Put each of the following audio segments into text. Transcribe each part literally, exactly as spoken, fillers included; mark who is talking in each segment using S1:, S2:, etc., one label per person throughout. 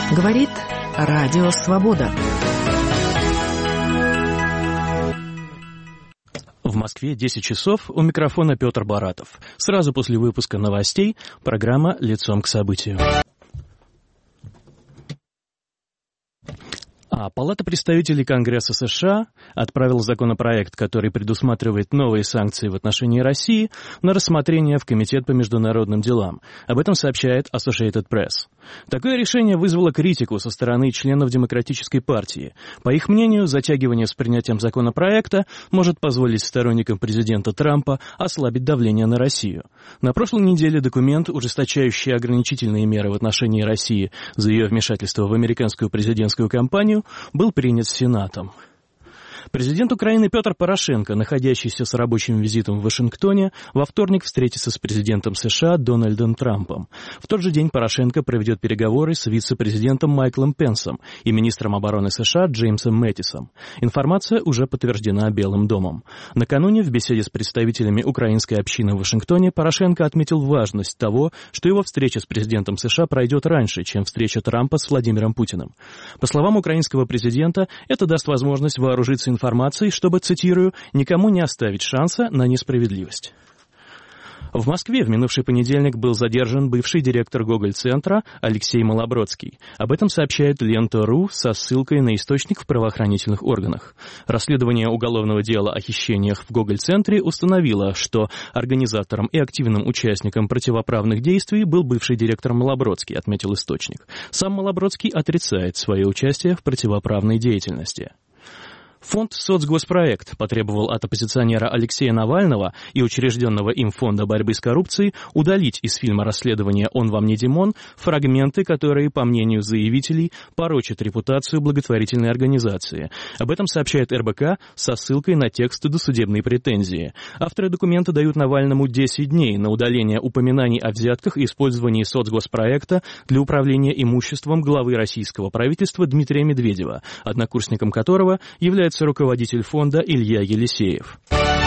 S1: Говорит Радио Свобода.
S2: В Москве десять часов, у микрофона Петр Баратов. Сразу после выпуска новостей программа «Лицом к событию». А Палата представителей Конгресса США отправила законопроект, который предусматривает новые санкции в отношении России, на рассмотрение в Комитет по международным делам. Об этом сообщает Associated Press. Такое решение вызвало критику со стороны членов Демократической партии. По их мнению, затягивание с принятием законопроекта может позволить сторонникам президента Трампа ослабить давление на Россию. На прошлой неделе документ, ужесточающий ограничительные меры в отношении России за ее вмешательство в американскую президентскую кампанию, был принят Сенатом. Президент Украины Петр Порошенко, находящийся с рабочим визитом в Вашингтоне, во вторник встретится с президентом США Дональдом Трампом. В тот же день Порошенко проведет переговоры с вице-президентом Майклом Пенсом и министром обороны США Джеймсом Мэттисом. Информация уже подтверждена Белым домом. Накануне в беседе с представителями украинской общины в Вашингтоне Порошенко отметил важность того, что его встреча с президентом США пройдет раньше, чем встреча Трампа с Владимиром Путиным. По словам украинского президента, это даст возможность вооружиться информацией, чтобы, цитирую, «никому не оставить шанса на несправедливость». В Москве в минувший понедельник был задержан бывший директор Гоголь-центра Алексей Малобродский. Об этом сообщает Лента.ру со ссылкой на источник в правоохранительных органах. Расследование уголовного дела о хищениях в Гоголь-центре установило, что организатором и активным участником противоправных действий был бывший директор Малобродский, отметил источник. Сам Малобродский отрицает свое участие в противоправной деятельности. Фонд «Соцгоспроект» потребовал от оппозиционера Алексея Навального и учрежденного им Фонда борьбы с коррупцией удалить из фильма расследования «Он вам не Димон» фрагменты, которые, по мнению заявителей, порочат репутацию благотворительной организации. Об этом сообщает эр бэ ка со ссылкой на текст досудебной претензии. Авторы документа дают Навальному десять дней на удаление упоминаний о взятках и использовании соцгоспроекта для управления имуществом главы российского правительства Дмитрия Медведева, однокурсником которого является руководитель фонда Илья Елисеев.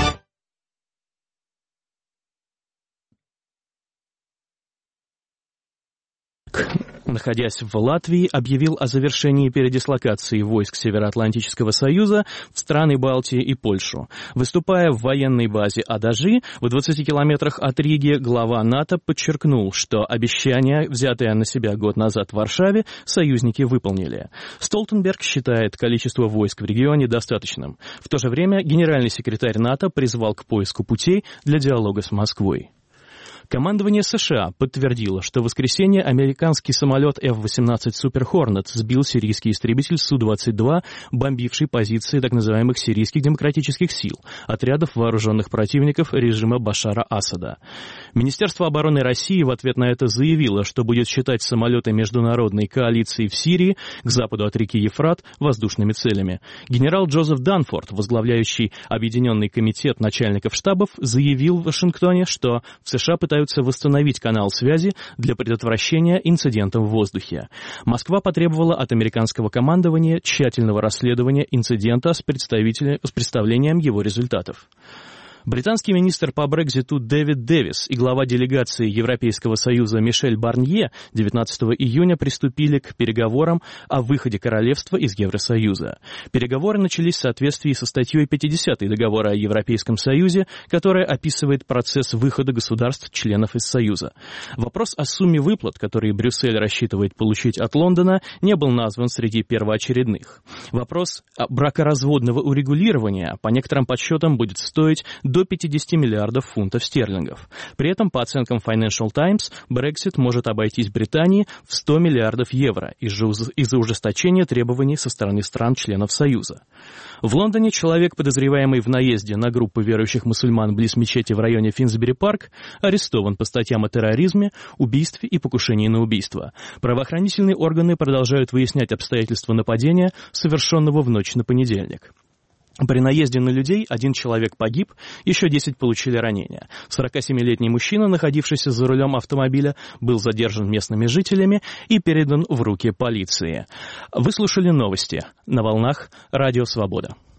S2: Находясь в Латвии, объявил о завершении передислокации войск Североатлантического союза в страны Балтии и Польшу. Выступая в военной базе Адажи в двадцати километрах от Риги, глава НАТО подчеркнул, что обещание, взятое на себя год назад в Варшаве, союзники выполнили. Столтенберг считает количество войск в регионе достаточным. В то же время генеральный секретарь НАТО призвал к поиску путей для диалога с Москвой. Командование США подтвердило, что в воскресенье американский самолет эф восемнадцать Super Hornet сбил сирийский истребитель Су двадцать два, бомбивший позиции так называемых сирийских демократических сил, отрядов вооруженных противников режима Башара Асада. Министерство обороны России в ответ на это заявило, что будет считать самолеты международной коалиции в Сирии к западу от реки Ефрат воздушными целями. Генерал Джозеф Данфорд, возглавляющий Объединенный комитет начальников штабов, заявил в Вашингтоне, что в США пытаются восстановить канал связи для предотвращения инцидентов в воздухе. Москва потребовала от американского командования тщательного расследования инцидента с, с представлением его результатов. Британский министр по Брекситу Дэвид Дэвис и глава делегации Европейского союза Мишель Барнье девятнадцатого июня приступили к переговорам о выходе королевства из Евросоюза. Переговоры начались в соответствии со статьей пятидесятой договора о Европейском союзе, которая описывает процесс выхода государств-членов из Союза. Вопрос о сумме выплат, которые Брюссель рассчитывает получить от Лондона, не был назван среди первоочередных. Вопрос бракоразводного урегулирования, по некоторым подсчетам, будет стоить до пятидесяти миллиардов фунтов стерлингов. При этом, по оценкам Financial Times, Brexit может обойтись Британии в сто миллиардов евро из-за ужесточения требований со стороны стран-членов Союза. В Лондоне человек, подозреваемый в наезде на группу верующих мусульман близ мечети в районе Финсбери-парк, арестован по статьям о терроризме, убийстве и покушении на убийство. Правоохранительные органы продолжают выяснять обстоятельства нападения, совершенного в ночь на понедельник. При наезде на людей один человек погиб, еще десять получили ранения. сорокасемилетний мужчина, находившийся за рулем автомобиля, был задержан местными жителями и передан в руки полиции. Вы слушали новости на волнах Радио Свобода.